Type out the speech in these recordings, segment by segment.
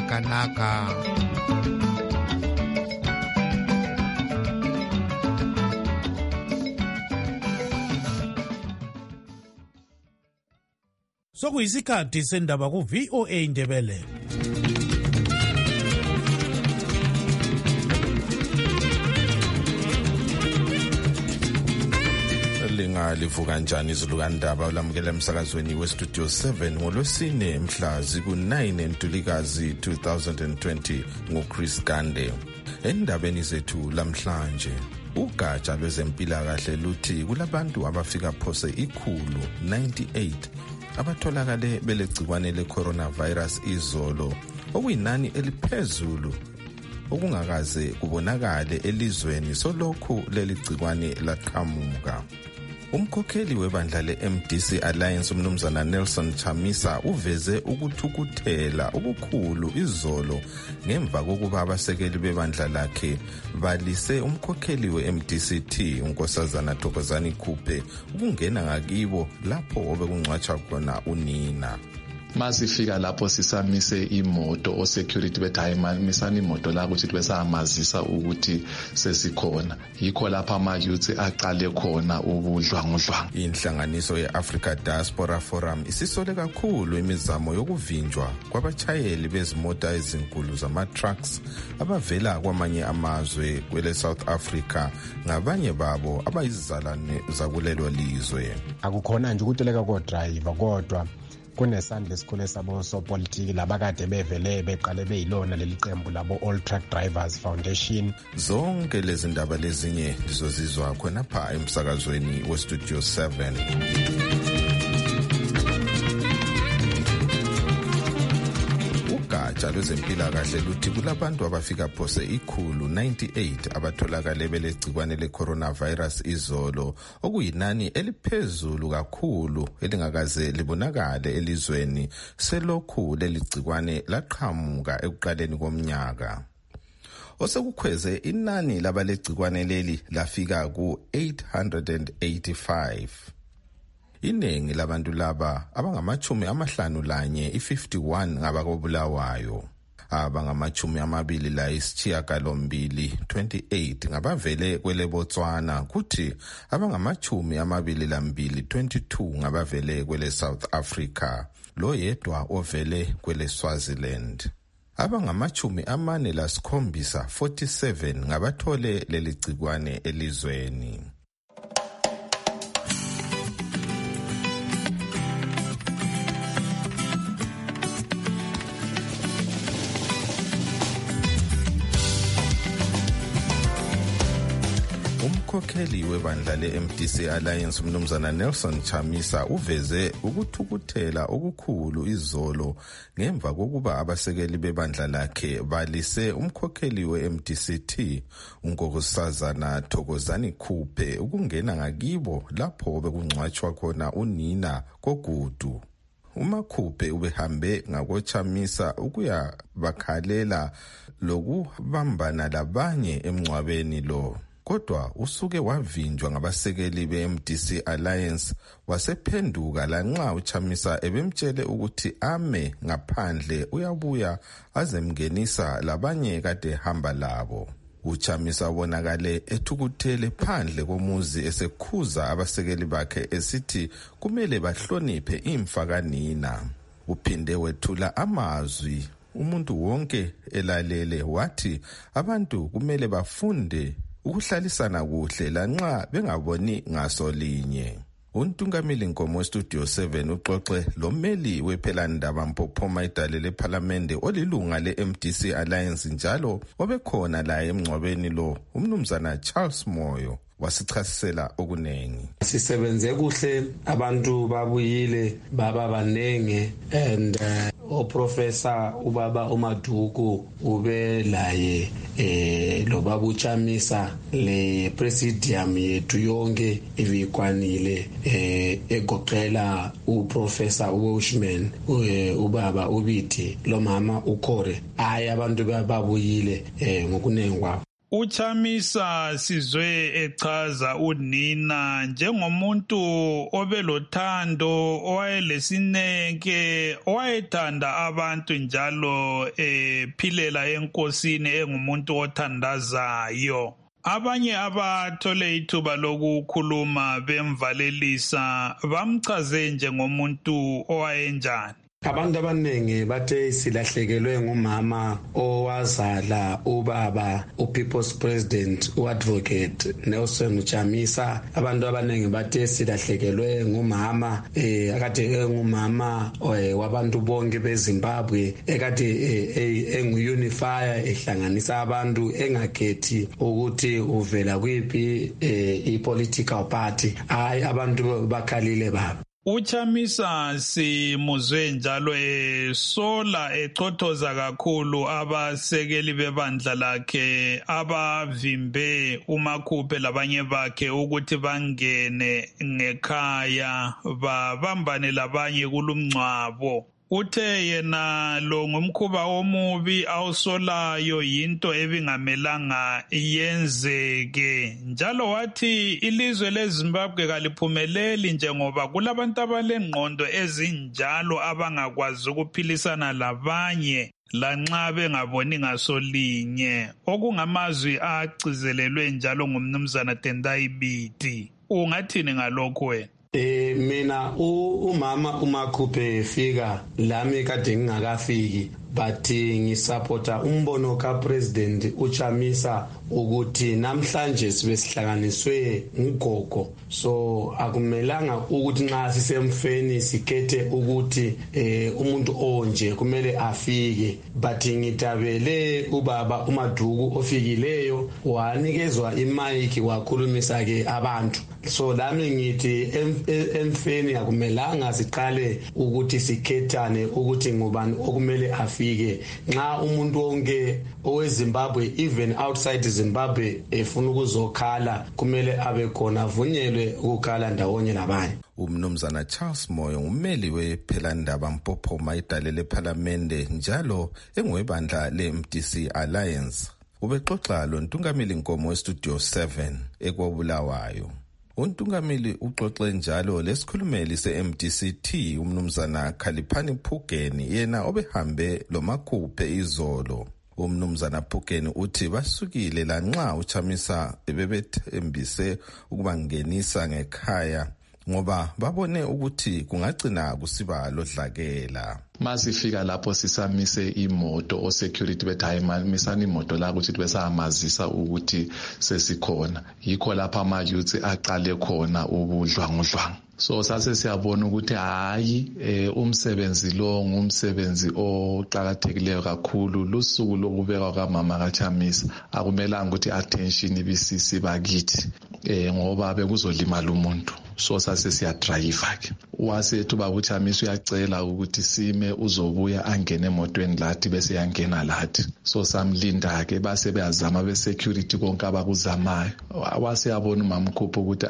zvakanaka. Sokuyisikhathi sendaba ku VOA Indebele. Livuka kanjani izulu kandaba ulamukela emsakazweni westudio 7 ngolwesine mhla ziku-9 Ntulikazi 2020 nguChris Gande. Endabeni zethu lamhlanje, ugatsha lwezempilakahle luthi kulabantu abafika phose 198 abatholakale belegcikwane le-coronavirus izolo, okuyinani eliphezulu okungakaze kubonakale elizweni solokhu leli gcikwane laqhamuka. Umkhokheli webandla le-MDC Alliance umnumzana Nelson Chamisa uveze ukuthukuthela okukhulu izolo ngemva kokuba abasekeli bebandla lakhe balise umkhokheli we-MDCT unkosazana Thokozani Khuphe ukungena ngakibo lapho obekungcwatshwa khona unina. Masifika lapho sisamise imoto o-security bethi hayi misani imoto la ukuthi besamazisa ukuthi sesikhona. Yikho lapha ama-youth aqale khona ubudlwangudlwangu. Inhlanganiso ye-Africa Diaspora Forum isisole kakhulu imizamo yokuvinjwa kwabatshayeli bezimota ezinkulu zama-trucks abavela kwamanye amazwe kwele South Africa, ngabanye babo abayizizalwane zakulelo lizwe. Akukhona nje ukuteleka kodriver kodwa kunesandla esikhulu sabo sopolitiki labakade bevele beqale beyilona leli qembu labo All Truck Drivers Foundation. Zonke lezi ndaba lezinye lizozizwa khonapha emsakazweni westudio 7. Ugatsha lwezempilakahle luthi kulabantu abafika phose 198 abatholakale belegcikwane le-coronavirus izolo, okuyinani eliphezulu kakhulu elingakaze libonakale elizweni selokhu leli gcikwane laqhamuka ekuqaleni komnyaka. Osekukhweze inani labalegcikwane leli lafika ku-885. Iningi labantu laba abangama-51 51 ngabakobulawayo, abangama-28 28 ngabavele kwele Botswana, kuthi abangama-22 22 ngabavele kwele South Africa, lo yedwa ovele kwele Swaziland. Abangama-47 47 ngabathole leli gcikwane elizweni. Umkhokheli webandla le-MDC Alliance umnumzana Nelson Chamisa uveze ukuthukuthela okukhulu izolo ngemva kokuba abasekeli bebandla lakhe balise umkhokheli we-MDCT unkosazana Thokozani Khuphe ukungena ngakibo lapho bekungcwatshwa khona unina kogudu. UMakhuphe ubehambe ngakoChamisa ukuya bakhalela lokubambana labanye emngcwabeni lo. Kodwa usuke wavinjwa ngabasekeli be-MDC Alliance wasephenduka lanxa uChamisa ebemtshele ukuthi ame ngaphandle uyabuya azemngenisa labanye kade hamba labo. UChamisa ubonakale ethukuthele phandle komuzi esekhuza abasekeli bakhe esithi kumele bahloniphe imfa kanina. Uphinde wethula amazwi umuntu wonke elalele wathi abantu kumele bafunde ukuhlalisana kuhle lanxa bengaboni ngaso linye. Untungameli Nkomo westudio 7 uxoxe lomeli wephelandaba Mpophoma idale lePhalamende olilunga le-MDC Alliance njalo obekhona la emngcwabeni lo, umnumzana Charles Moyo, wasichasisela okunengi. Sisebenze kuhle, abantu babuyile baba banenge, and oprofessor ubaba uMaduku ube laye lo baba uChamisa le presidium yethu yonke evikwanile egoqela uprofessor uWashman ubaba uBithi lo mama uKhore. Hayi abantu babuyile ngokunengi kwabo. uChamisa sizwe echaza unina njengomuntu obelothando, owayelesineke, owayethanda abantu njalo ephilela enkosini engumuntu othandazayo. Abanye abathole ithuba lokukhuluma bemvalelisa bamchaze njengomuntu owayenjani. Abantu abaningi bathe silahlekelwe ngumama owazala ubaba uPeople's President uAdvocate Nelson Chamisa. Abantu abaningi bathe silahlekelwe ngumama akade engumama wabantu bonke beZimbabwe, ekade engu-unifier, ehlanganisa abantu engakhethi ukuthi uvela kwiphi i-political party. Hayi, abantu bakhalile baba. uChamisa simuzwe njalo esola echothoza kakhulu abasekeli bebandla lakhe abavimbe uMakhuphe labanye bakhe ukuthi bangene ngekhaya babambane labanye kulumngcwabo. Uthe yena lo ngumkhuba omubi awusolayo, yinto ebingamelanga yenzeke, njalo wathi ilizwe leZimbabwe kaliphumeleli njengoba kulabantu abalengqondo ezinjalo abangakwazi ukuphilisana labanye lanxa bengaboni ngasolinye, okungamazwi agcizelelwe njalo ngumnumzana Tendai Biti. Ungathini ngalokho wena? Mina umama uMakhuphe efika lami kade ngingakafiki, bathi ngisupporta umbono kaPresident uChamisa ukuthi namhlanje sibe sihlanganiswe ngugogo, so akumelanga ukuthi nxa sisemfeni sikhethe ukuthi umuntu onje kumele afike. Bathi ngitabele ubaba uMaduku ofikileyo wanikezwa imike wakhulumisa ke abantu, so lami ngithi emfeni akumelanga siqale ukuthi sikhethane ukuthi ngubani okumele afike. Nxa umuntu wonke oweZimbabwe, even outside Zimbabwe, efuna ukuzokhala kumele abe khona, avunyelwe ukukhala ndawonye nabanye. Umnumzana Charles Moyo ngummeli wePhelandaba Mpophoma idale lePhalamende njalo engwebandla leMDC Alliance. Ubexoxa lo Ntungamili Nkomo weStudio 7 ekwabulawayo. uNtungamili uxoxe njalo lesikhulumeli seMDCT umnumzana Khaliphani Phugeni, yena obehambe loMakhuphe izolo. Umnumzana Phugeni uthi basukile lanxa uChamisa bebethembise ukubangenisa ngekhaya ngoba babone ukuthi kungagcina kusiba lodlakela. Masifika lapho sisamise imoto osecurity bethi hayi misana imoto la ukuthi besamazisa ukuthi sesikhona. Yikho lapha ama-youth aqale khona ubudlwangudlwangu. So sase siyabona ukuthi hayi umsebenzi lo ngumsebenzi oqhakathekileyo kakhulu. Lusuku lokubekwa kaMama kaChamisa akumelanga ukuthi attention ibisisi bakithi ngoba bekuzolimala umuntu. So sase siyadrive ke wasethu babuChamisa uyacela ukuthi sime uzobuya angene emotweni lathi bese yangena lathi. So samlinda ke base beyazama besecurity konke abakuzamayo. Waseyabona uMamkhuphe ukuthi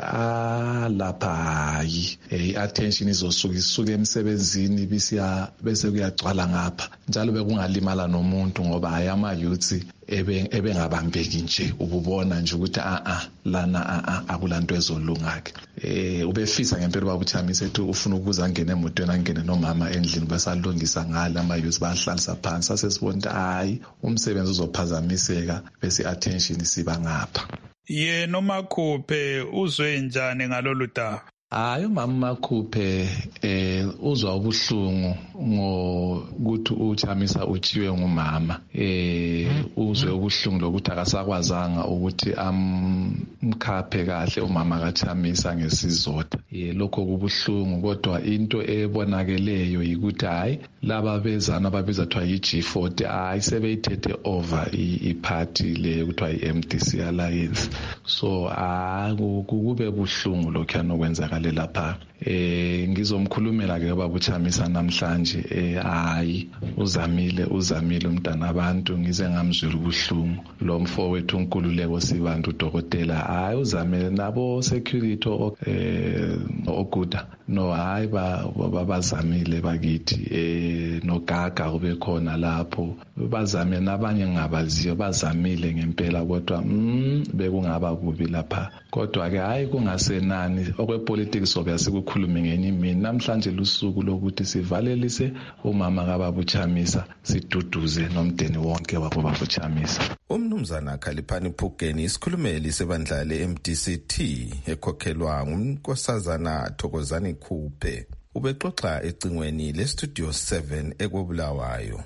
lapha i-attention izosuka emsebenzini bese kuyagcwala ngapha, njalo bekungalimala nomuntu ngoba hayi ama-youth ebengabambeki nje, ububona nje ukuthi lana akulanto ezolunga ke. Ubefisa ngempela babuChamisa ethi ufuna ukuza angene emotweni angene nomama endlini besalungisa ngala ama-youth bahlalisa phansi. Sasesibona ukuthi hayi umsebenzi uzophazamiseka bese attention siba ngapha. Yena uMakhuphe uzwe njani ngalolu daba? Hayi uMakhuphe uzwa ubuhlungu ngokuthi uChamisa uchiwe ngumama. Uzwe ubuhlungu lokuthi akasakwazanga ukuthi amkhaphe kahle umama kaChamisa ngesizotha. Lokho kubuhlungu, kodwa into ebonakeleyo ukuthi hayi laba bezana ababiza kuthiwa yi-G40 hayi sebeyithethe over iparty le kuthiwa i-MDC Alliance. So kube buhlungu lokho yanokwenza lapha ngizomkhulumela ke baba uChamisa namhlanje hayi uzamile umntana abantu ngize ngamzwela ubuhlungu lo mfowethu uNkululeko Sibanda udokotela hayi uzamile nabo security oguda no hayi babazamile bakithi nogaga kube khona lapho bazame nabanye ngabaziyo bazamile ngempela kodwa bekungaba kubi lapha kodwa ke hayi kungasenani okwepolitics obuyasikukhuluma ngenye imini namhlanje lusuku lokuthi sivalelise umama kaBaba uChamisa siduduze nomndeni wonke wabo Baba uChamisa. Umnumzana Khaliphani Phugeni isikhulumeli sebandla le-MDCT ekhokhelwa ngumnkosazana Thokozani Khuphe ubexoxa ecingweni le-Studio 7 eKobulawayo.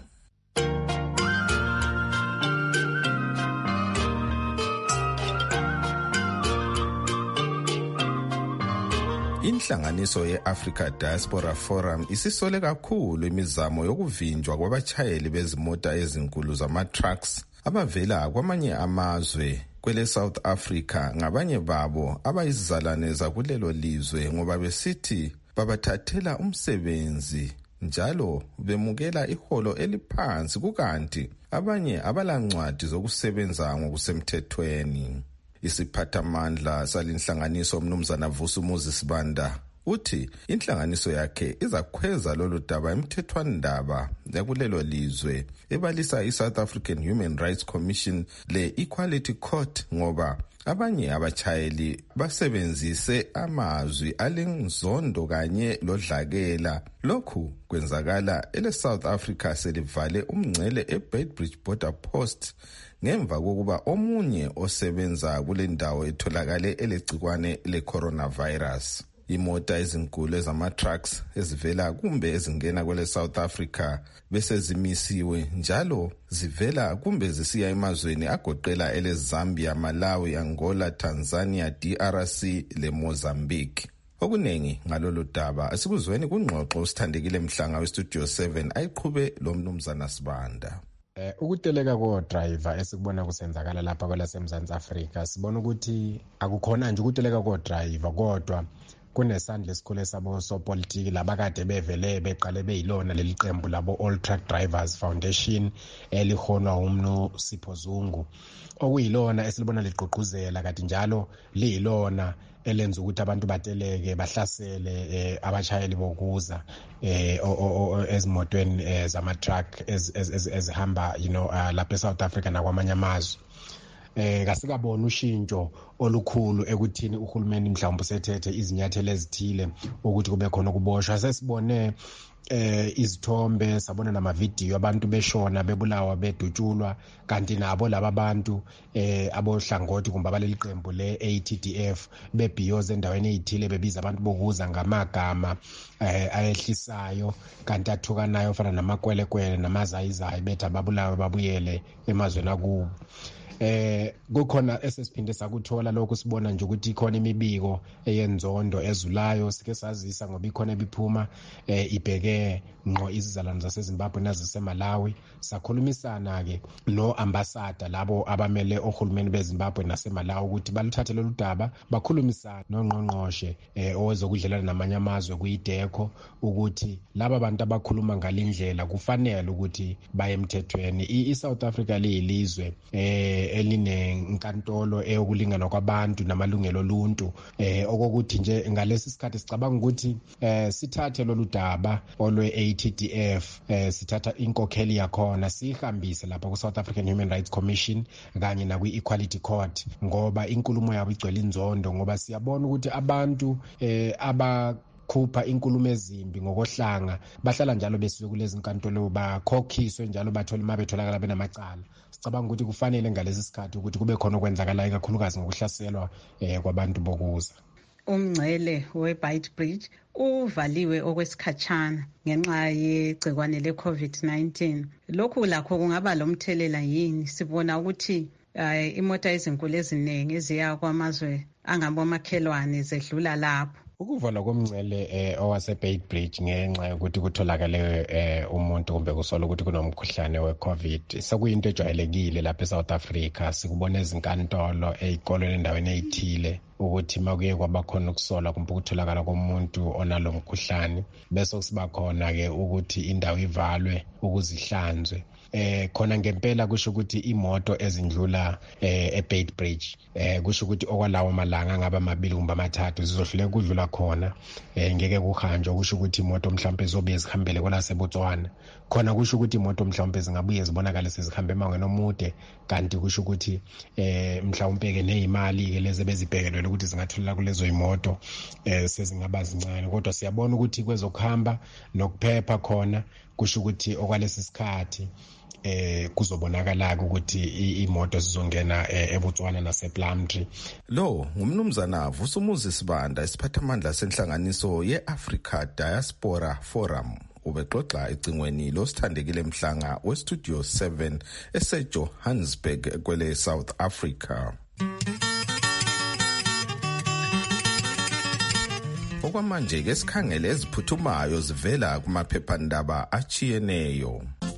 Inhlanganiso ye-Africa Diaspora Forum isisole kakhulu imizamo yokuvinjwa kwabachayeli bezimota ezinkulu zama-trucks abavela kwamanye amazwe kwele South Africa ngabanye babo abayizizalwane zakulelo lizwe ngoba besithi babathathela umsebenzi njalo bemukela iholo eliphansi kukanti abanye abalancwadi zokusebenza ngokusemthethweni. Isiphathamandla salinhlanganiso umnumzana Vusumuzi Sibanda uthi inhlanganiso yakhe izakhweza lolu daba emthethwandaba yakulelo lizwe ebalisa iSouth African Human Rights Commission le-Equality Court ngoba abanye abachayeli basebenzise amazwi alenzondo kanye lodlakela. Lokhu kwenzakala ele-South Africa selivale umngcele eBeitbridge Border Post ngemva kokuba omunye osebenza kule ndawo etholakale elegcikwane le-coronavirus. Imota ezinkulu ezama-trucks ezivela kumbe ezingena kwele South Africa bese zimisiwe njalo zivela kumbe zisiya emazweni agoqela ele-Zambia, Malawi, Angola, Tanzania, DRC le-Mozambique. Okunengi ngalolu daba asikuzweni kungxoxo usithandekile Mhlanga weStudio 7 ayiqhube lo mnumzana Sibanda. Ukuteleka kodriver esikubona kusenzakala lapha kwelaseMzantsi Afrika sibona ukuthi akukhona nje ukuteleka kodriver kodwa kunesandla esikhulu sabo sopolitiki labakade bevele beqale beyilona leli qembu labo All Truck Drivers Foundation elihonwa umnu Sipho Zungu okuyilona esilibona ligqugquzela kati njalo liyilona elenza ukuthi abantu bateleke bahlasele abachayeli bokuza ezimotweni zama-truck ezihamba lapha eSouth Africa nakwamanye amazwe. Kasikabona ushintsho olukhulu ekuthini uhulumeni mhlawumbe usethethe izinyathelo ezithile ukuthi kube khona ukuboshwa. Sesibone izithombe sabona namavidiyo abantu beshona bebulawa bedutshulwa kanti nabo laba bantu abohlangothi kumbe abaleli qembu le-ATDF bebhiyoze endaweni ezithile bebiza abantu bokuza ngamagama ayehlisayo kanti athukanayo ofana namakwelekwele namazayizayi bethi ababulawe babuyele emazweni akubo. Kukhona esesiphinde sakuthola lokho sibona nje ukuthi ikhona imibiko eyenzondo ezulayo sike sazisa ngoba ikhona ebiphuma ibheke ngqo izizalwane zaseZimbabwe naseMalawi. Sakhulumisana ke no ambassador labo abamele ohulumeni beZimbabwe naseMalawi ukuthi baluthathe lolu daba bakhulumisana nongqongqoshe owezokudlelana namanye amazwe kuyiDECO ukuthi laba bantu abakhuluma ngalindlela kufanele ukuthi baye emthethweni. iSouth Africa liyilizwe elinenkantolo eyokulingana kwabantu namalungelo oluntu okokuthi nje ngalesi sikhathi sicabanga ukuthi sithathe lolu daba olwe-ATDF sithatha inkokheli yakhona sihambise lapha ku-South African Human Rights Commission kanye nakwi-Equality Court ngoba inkulumo yabo igcwele inzondo ngoba siyabona ukuthi abantu khupha inkulumo ezimbi ngokohlanga bahlala njalo besiwe kulezi inkantolo bakhokhiswe njalo bathola imali betholakala benamacala. Sicabanga ukuthi kufanele ngalesi sikhathi ukuthi kube khona okwenzakalayo kakhulukazi ngokuhlaselwa kwabantu bokuza. Umngcele weBeitbridge uvaliwe okwesikhatshana ngenxa yegcikwane le-COVID-19. Lokhu lakho kungaba lomthelela yini? Sibona ukuthi imota ezinkulu eziningi eziya kwamazwe angabomakhelwane zedlula lapho. Ukuvalwa komngcele owaseBeitbridge ngenxa yokuthi kutholakale umuntu kumbe kusola ukuthi kunomkhuhlane we-COVID sekuyinto ejwayelekile lapha eSouth Africa. Sikubona ezinkantolo ezikolweni endaweni ezithile ukuthi makuye kwabakhona ukusola kumbe ukutholakala komuntu onalo mkhuhlane, bese kusiba khona ke ukuthi indawo ivalwe ukuze ihlanzwe. Khona ngempela kusho ukuthi imoto ezindlula eBeitbridge kusho ukuthi okwalawo malanga ngaba 2 kumbe 3 zizohluleka kudlula khona, ngeke kuhanjwe. Kusho ukuthi imoto mhlawumbe zobuye zihambele kwala seBotswana, khona kusho ukuthi imoto mhlawumbe zingabuye zibonakala sezihambe emangweni omude, kanti kusho ukuthi mhlawumbe ke nezimali ke lezi bezibhekelwe ukuthi zingathola kulezo imoto sezingaba zincane. Kodwa siyabona ukuthi kwezokuhamba nokuphepha khona kusho ukuthi okwalesi sikhathi kuzobonakala ukuthi imoto zizongena eBotswana nasePlumtree. Lo ngumnumzana Vusumuzi Sibanda, isiphathamandla senhlanganiso ye-Africa Diaspora Forum, ubexoxa ecingweni losithandekile Mhlanga weStudio 7 eseJohannesburg kwele South Africa. Okwamanje ke sikhangele eziphuthumayo zivela kumaphephandaba achiyeneyo.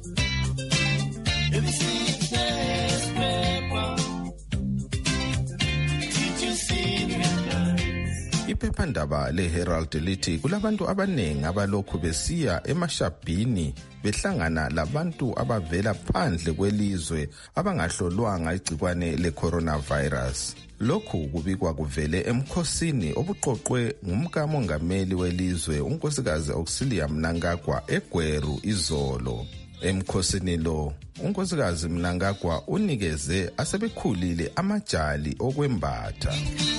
Iphephandaba leHerald lithi kulabantu abanengi abalokhu besiya emashabhini behlangana labantu abavela phandle kwelizwe abangahlolwanga igcikwane le-coronavirus. Lokhu kubikwa kuvele emkhosini obuqoqwe ngumkamongameli welizwe unkosikazi Auxilia Mnangagwa eGweru izolo. Emkhosini lo unkosikazi Mnangagwa unikeze asebekhulile amajali okwembatha.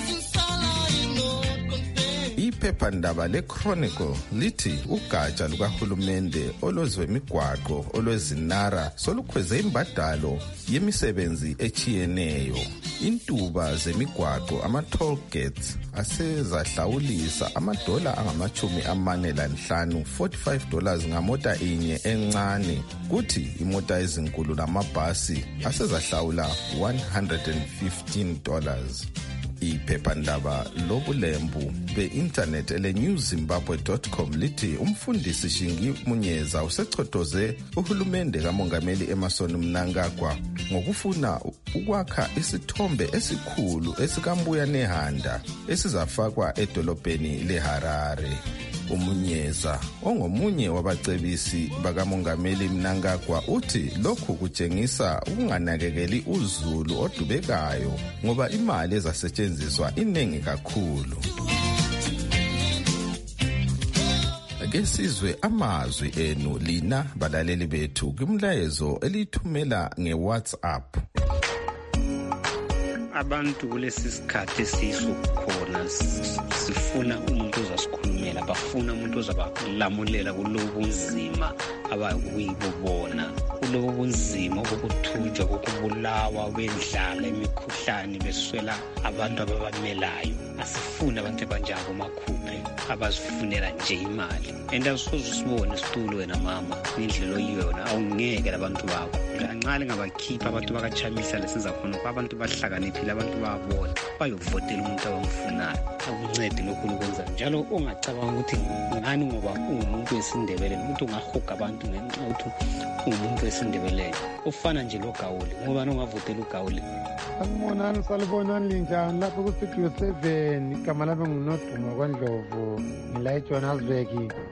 Iphephandaba leChronicle lithi ugatsha lukahulumende olwezemigwaqo olwezinara solukhweze imbadalo yemisebenzi echiyeneyo. Intuba zemigwaqo ama-toll gates asezahlawulisa $45 $45 ngamota inye encane, kuthi imota ezinkulu namabhasi asezahlawula $115. Iphephandaba lobulembu be-internet ele-newzimbabwe.com lithi umfundisi Shingi Munyeza usechotoze uhulumende kamongameli Emmerson Mnangagwa ngokufuna ukwakha isithombe esikhulu esikambuya nehanda esizafakwa edolobheni leHarare. Umunyeza ongomunye wabacebisi bakamongameli Mnangagwa uthi lokhu kutshengisa ukunganakekeli uzulu odubekayo ngoba imali ezasetshenziswa iningi kakhulu. Ake sizwe amazwi enu lina balaleli bethu kumlayezo elithumela ngeWhatsApp. Abantu kulesi sikhathi sisukhona sifuna umuntu ozasikhulumela, bafuna umuntu ozabalamulela kulobu bunzima abakuyibona, kulobu bunzima obuthunjwa kokubulawa kwendlala, imikhuhlane, beswela abantu ababamelayo. Asifuna abantu abanjabo makhuphe abazifunela nje imali. Endasoze usibone isitulo wena mama indlela oyiyona awungeke labantu bakho. Nqale ngabakhipha abantu bakachamisa lesenza khona abantu bahlakaniphile, abantu babona bayovotela umuntu abamfunayo. Akuncede lokhu ukwenza njalo ungacabanga ukuthi ngani ngoba umuntu wesindebele umuntu ungahuga abantu ngenxa ukuthi umuntu wesindebele ufana nje loGawule. Ngoba ungavotela uGawule. Sanibonani salibonani linjani lapho kuStudio 7 igama lami nguNoduma kwaNdlovu ngila eJohannesburg.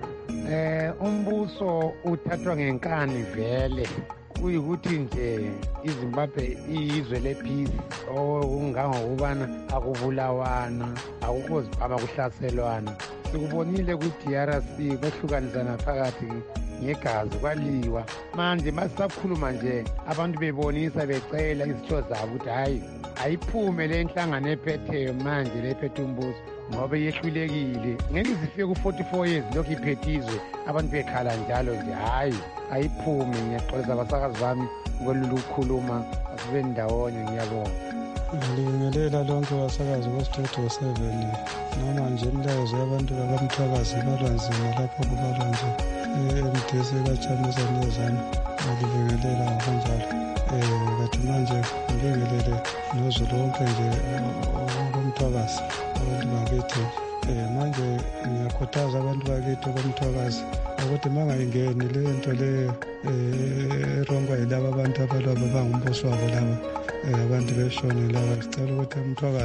Umbuso uthathwa ngenkani vele, kuyikuthi nje iZimbabwe iyizwe lepeace okungangokubana akubulawana, akukho ziphama kuhlaselwana. Sikubonile ku-DRC behlukanisana phakathi ngegazi kwaliwa. Manje masisakhuluma nje abantu bebonisa becela izitho zabo ukuthi hayi ayiphume le nhlangano ephetheyo manje lephethe umbuso ngoba yehlulekile. Ngeke zifike ku-44 years lokhu iphethe izwe abantu bekhala njalo nje hayi ayiphume. Ngiyaxolisa abasakazi bami ukwelula ukukhuluma, asibe ndawonye. Ngiyabonga. Ngibingelela lonke abasakazi beStudio 7 noma nje imilayezo yabantu bakamthwakazi ibalwa nzima lapho kubalwa nje emdese kachamisa nezami ngibingelela kanjalo. Kathi manje ngibingelele nozulu wonke nje okomthwakazi abantu bakithi. Manje ngiyakhuthaza abantu bakithi okomthwakazi ukuthi mangayingeni le nto le erongwa yilaba abantu abalwa bangumbuso wabo laba abantu beshone laba. Sicela ukuthi umthwakazi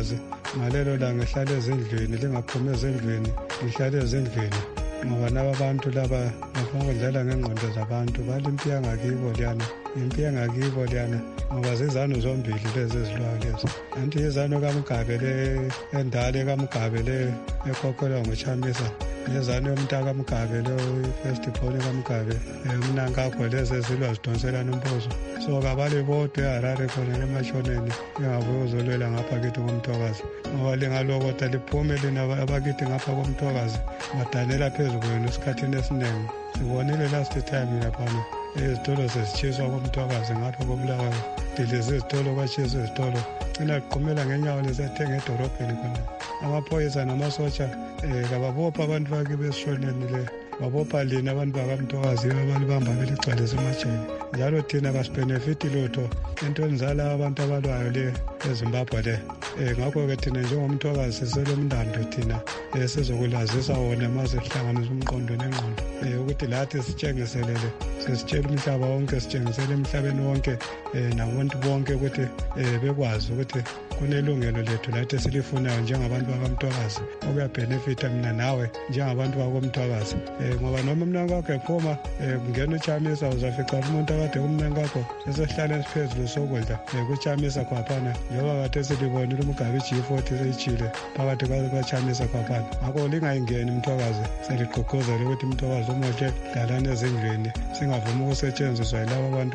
ngalelo langa ngihlale ezindlini lingaphumi ezindlini ngihlale ezindlini ngoba naba bantu laba ngaphandle ngengqondo zabantu balimpi yangakibo liyana impi yangakibo liyana ngoba zizano zombili lezi ezilwayo lezi anti izano kaMgabe le endale kaMgabe le ekhokhela ngoChamisa nezano yomntaka kaMgabe lo first born kaMgabe umnankakho lezi ezilwa zidonselana umbuzo so kabale bodwa eHarare khona emashoneni engabuye uzolwela ngapha kithi koMthokazi ngoba lingalokota liphume lina abakithi ngapha koMthokazi badanela phezu kwenu esikhathini esiningi sibonile last time laphana izitolo sesitshiswa koMthokazi ngapha koBulawayo dilezi izitolo kwatshisa izitolo cina kuqhumela ngenyawo lesathenga edorobheni khona amaphoyisa namasotsha kababopha abantu bakibe esishoneni le babopha lina abantu bakaMthokazi abalibamba beligcwalisa emajele njalo thina kasibenefiti lutho entweni zala abantu abalwayo le eZimbabwe le ngakho-ke thina njengomthokazi siselomndando thina sizokulazisa wona maze sihlanganisa umqondo nengqondo ukuthi lathi sitshengiselele sesitshela umhlaba wonke sitshengisele emhlabeni wonke nabantu bonke ukuthi bekwazi ukuthi kunelungelo lethu lathi esilifunayo njengabantu bakamthokazi okuyabhenefitha mina nawe njengabantu bakomthokazi ngoba noma umnankakho ephuma kungena uChamisa uzafica umuntu akade kumnankakho sesehlala esiphezulu sokudla kuChamisa khwaphana njengoba kade silibonile uMgabe G40 seyitshile phakathi kwaChamisa khwaphana ngakho lingayingeni umthokazi seligqugquzela ukuthi umthokazi umohle dlalane ezindlini singavumi ukusetshenziswa yilabo abantu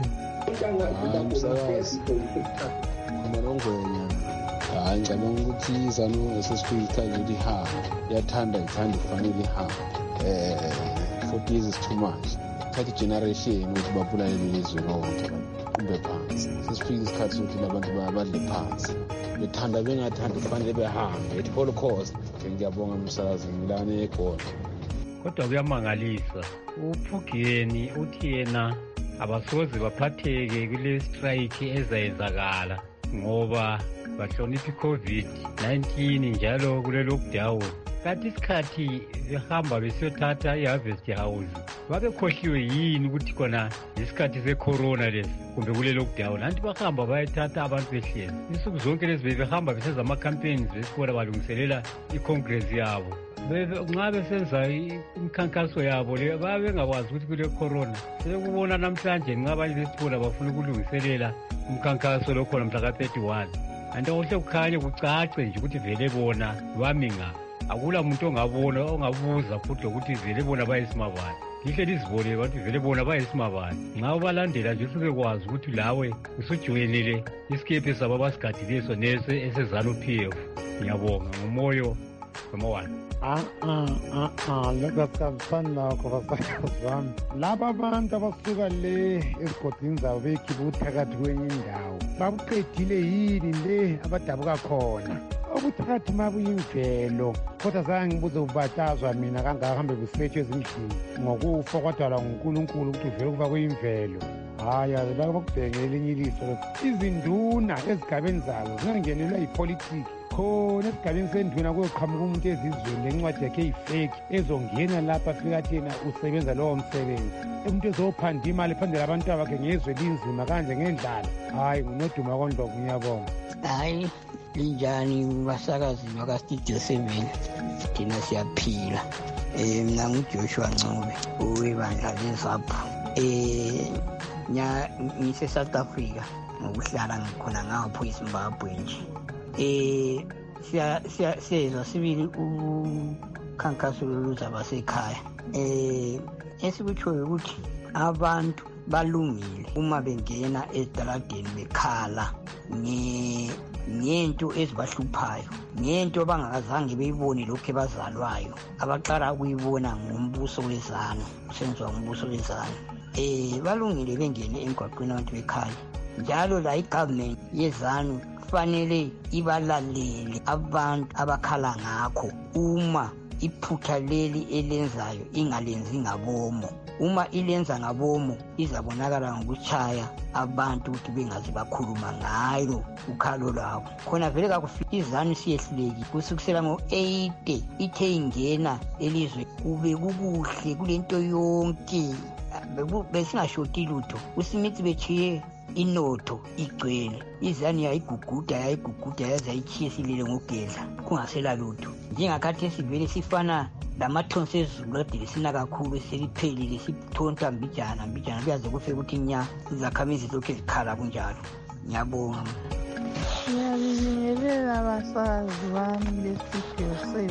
hayi ngicabanga ukuthi izanu esesifika isikhathi ukuthi ihambe ithanda kufanele ihambe 40 years is too much thatha igeneration ukuthi babulalele ilizwe lonke kumbe phansi sesifika isikhathi sokuthi labantu badle phansi bethanda bengathanda kufanele behambe at all cost. Ngiyabonga umsakazi ngilane ekhona kodwa kuyamangalisa uPhugeni uthi yena abasoze baphatheke kule strike ezayenzakala ngoba bahlonipha iCovid-19 njalo kule lockdown. Kanti isikhathi behamba besiyothatha iHarvest House babekhohliwe yini ukuthi khona isikhathi secorona lesi kumbe kule lockdown anti bahamba bayethatha abantu behlezi insuku zonke lezi behamba besenza ama-campaigns besibona balungiselela icongress yabo nxa besenza imikhankaso yabo le babengakwazi ukuthi kule corona sekubona namhlanje nxa abanye besibona bafuna ukulungiselela umkhankaso lo khona mhla ka-31 anti okuhle kukhanye kucace nje ukuthi vele bona bami ngaphi akula muntu ongabona ongabuza futhi lokuthi vele bona bayisimabani lihle lizibone bathi vele bona bayisimabani nxa ubalandela nje usubekwazi ukuthi lawe usujoyinile isikephe sabo abasigadileyo sonese esezanu-PF. Ngiyabonga ngumoyo nomawani. Lokhu asikambisani nakho basakazi bami laba abantu abasuka le esigodini zabo bekhipha ubuthakathi kwenye indawo babuqedile yini le abadabuka khona ubuthakathi mabuyimvelo kodwa zange ngibuze ubatazwa mina kangaka hambe busetshwe ezindlini ngokufa kwadalwa nguNkulunkulu ukuthi uvele kuba kuyimvelo hayi bakubhengela elinye iliso izinduna ezigabeni zabo zingangenelwa yipolitiki khona esigabeni senduna kuyoqhamuka umuntu ezizweni lencwadi yakhe eyifeki ezongena lapha afika thina usebenza lowo msebenzi umuntu ezophanda imali phandle labantu abakhe ngezwe linzima kanje ngendlala hayi ngunoduma kondlovu ngiyabonga. Hayi linjani basakazi bakastudio 7 thina siyaphila mina nguJoshua Ncube owebandla leZAPHU ngise-South Africa ngokuhlala ngikhona ngapho eZimbabwe nje siyezwa sibili ukhankaso loluzabe sekhaya esikutshoyo ukuthi abantu balungile uma bengena ezitaladeni bekhala ngento ezibahluphayo ngento abangakazange beyibone lokhu ebazalwayo abaqala ukuyibona ngombuso wezanu usenzwa ngombuso wezanu balungile bengene emgwaqweni abantu bekhaya njalo la igovernment yezanu kufanele ibalalele abantu abakhala ngakho uma iphutha leli elenzayo ingalenzi ngabomo uma ilenza ngabomo izabonakala ngokuchaya abantu ukuthi bengazi bakhuluma ngayo ukhalo lwabo khona vele kakufika izanu siyehluleki kusukisela ngo-80 ithe ingena elizwe kube kukuhle kulento yonke besingashoti lutho uSmith bechiye inotho igcwele, izani yayiguguda yaze yayithiye silele ngogedla kungasela lutho. Njengakhathi esivele sifana lamathonsi ezulu kade lisina kakhulu seliphelile sithonta mbijana kuyaze kufike ukuthi nya izakhamizi lokhu zikhala kunjalo. Ngiyabonga. Ngiyabingelela abasazi bami beStudio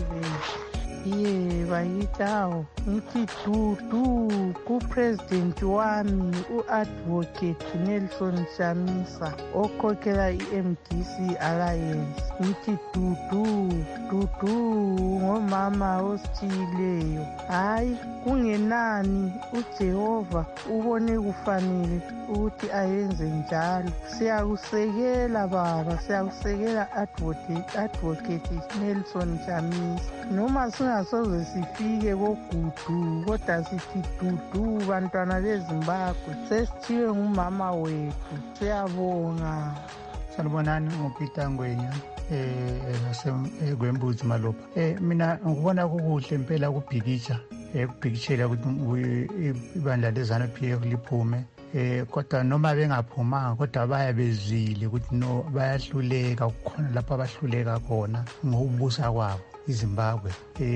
7. Bayitawo ngithi dudu ku-president wami u-advocate Nelson Chamisa okhokhela i-MDC Alliance. Ngithi dudu ngomama osithiyileyo. Hayi kungenani uJehova ubone kufanele ukuthi ayenze njalo. Siyakusekela baba, siyakusekela advocate Nelson Chamisa. Noma singasoze sifike kogudu kodwa sithi dudu bantwana beZimbabwe sesithiwe ngumama wethu. Siyabonga. Sanibonani, nguPeter Ngwenya Gwembuzi Malopha. Mina ngikubona kukuhle impela kubhikisha ukubhikishela ukuthi ibandla leZANU-PF liphume. Kodwa noma bengaphumanga kodwa bayabezwile ukuthi no bayahluleka, kukhona lapho abahluleka khona ngokubusa kwabo iZimbabwe.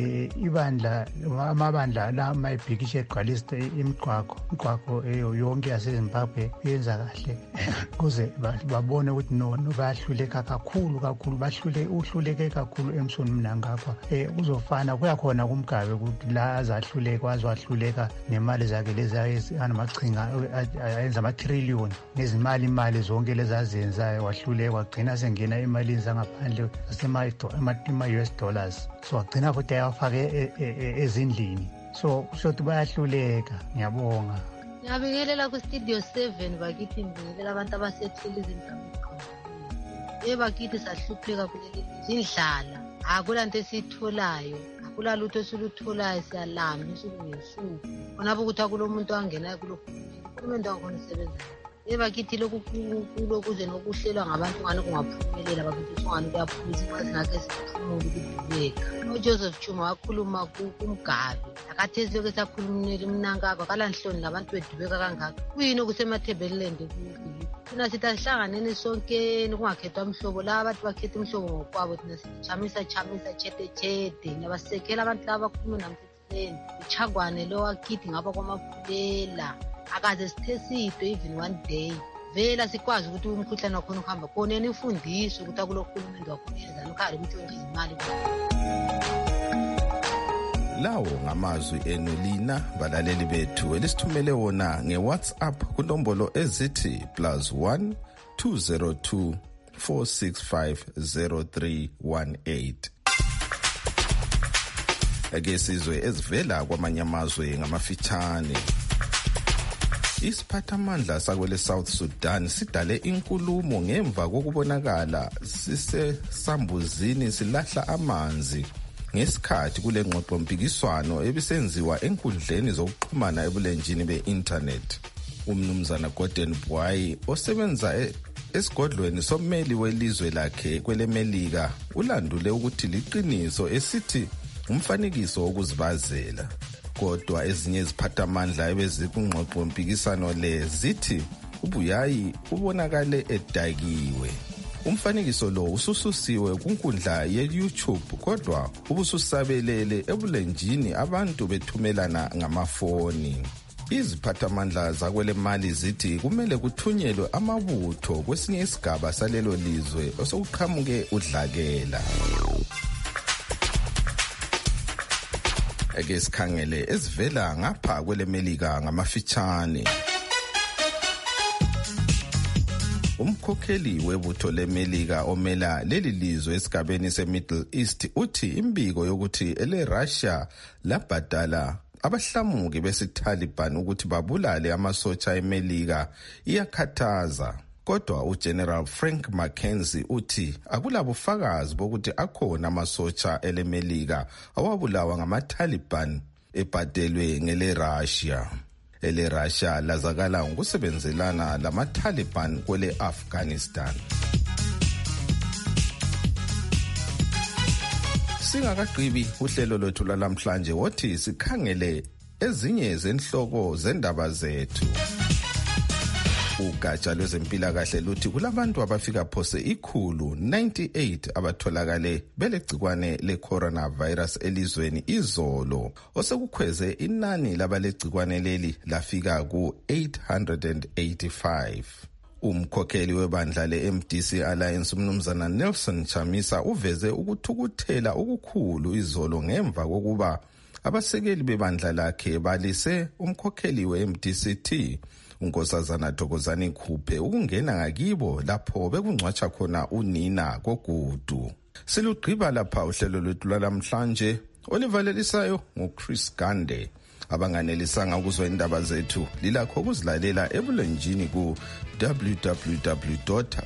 Amabandla la mayibhikisha egqwalisa imigwaqo yonke yaseZimbabwe yenza kahle kuze babone ukuthi no bayahluleka kakhulu uhluleke kakhulu Emson Mnangagwa. Uzofana kuyakhona kumgabe ukuthi la azahluleka azohluleka nemali zakhe lezi anamachinga ayenza ama-trillion ngezimali zonke lezazenzayo wahluleka wagcina sengena emalini zangaphandle zasema-US dollars. So agcina futhi ayafake ezindlini. So kusho ukuthi bayahluleka. Ngiyabonga. Ngiyabingelela ku-Studio 7 bakithi, ngibingelela abantu abasethile izindawo. Bakithi sahlupheka kuleli indlala. Akulanto esiyitholayo, akulalutho esilutholayo, siyalamba usuku ngesuku. Khonapho ukuthi akulomuntu angenayo kulohulumende wakhona isebenza. Bakithi lokuze nokuhlelwa ngabantu ngani kungaphumelela bakithi songani kuyaphumisa inxa singake siphumule ukudubeka. uJoseph Chuma wakhuluma kumgabe akathezi lokho esakhulumela Mnangagwa kalanhloni labantu bedubeka kangaka. Kuyini okusemathebelelende thina sithi asihlanganeni sonkeni kungakhethwa mhlobo la abantu bakhetha umhlobo ngokwabo thina sithi chamisa chete nabasekela abantu laba bakhuluma namthetheni ichagwane lo wakithi ngaba kwamaphulela akaze sithe sito even one day. Vela sikwazi ukuthi umkhuhlane wakhona uhamba khona imfundiso ukuthi akulohulumende wakhona yenzani ukhali umntshontshe izimali. Lawo ngamazwi enu lina balaleli bethu elisithumele wona ngeWhatsApp kunombolo ezithi +1 202 465 0318. Ake sizwe ezivela kwamanye amazwe ngamafitshane. Isiphathamandla sakwele South Sudan sidale inkulumo ngemva kokubonakala sisesambuzini silahla amanzi ngesikhathi kule ngxoxo mpikiswano ebisenziwa enkundleni zokuxhumana ebulenjini be-internet. Umnumzana Gordon Bwayi osebenza esigodlweni sommeli welizwe lakhe kwele Melika ulandule ukuthi liqiniso esithi umfanekiso wokuzibazela. Kodwa ezinye iziphathamandla ebezikungxoxo mpikisano le zithi uBuyayi ubonakale edakiwe. Umfanekiso lo usususiwe kunkundla ye-YouTube kodwa ubususabelele ebulenjini abantu bethumelana ngamafoni. Iziphathamandla zakwele Mali zithi kumele kuthunyelwe amabutho kwesinye isigaba salelo lizwe osokuqhamuke udlakela. Ake sikhangele ezivela ngapha kwele Melika ngamafitshane. Umkhokheli webutho leMelika omela leli lizwe esigabeni seMiddle East uthi imbiko yokuthi ele-Russia labhadala abahlamuki besi-Taliban ukuthi babulale amasotsha eMelika iyakhathaza. Kodwa uGeneral Frank McKenzie uthi akulabufakazi bokuthi akhona amasotsha eleMelika awabulawa ngama-Taliban ebhadelwe ngele-Russia. Ele-Russia lazakala ngokusebenzelana lama-Taliban kwele-Afghanistan. Singakagqibi uhlelo lwethu lalamhlanje wothi sikhangele ezinye zenhloko zendaba zethu. Ugatsha lwezempilakahle luthi kulabantu abafika phose 198 abatholakale belegcikwane le-coronavirus elizweni izolo, osekukhweze inani labalegcikwane leli lafika ku-885. Umkhokheli webandla le-MDC Alliance umnumzana Nelson Chamisa uveze ukuthukuthela okukhulu izolo ngemva kokuba abasekeli bebandla lakhe balise umkhokheli we-MDCT unkosazana Thokozani Khuphe ukungena ngakibo lapho bekungcwatsha khona unina kogudu. Silugqiba lapha uhlelo lwethu lwalamhlanje olivalelisayo nguChris Gande. Abanganelisanga ukuzwa indaba zethu lilakho ukuzilalela ebulenjini ku www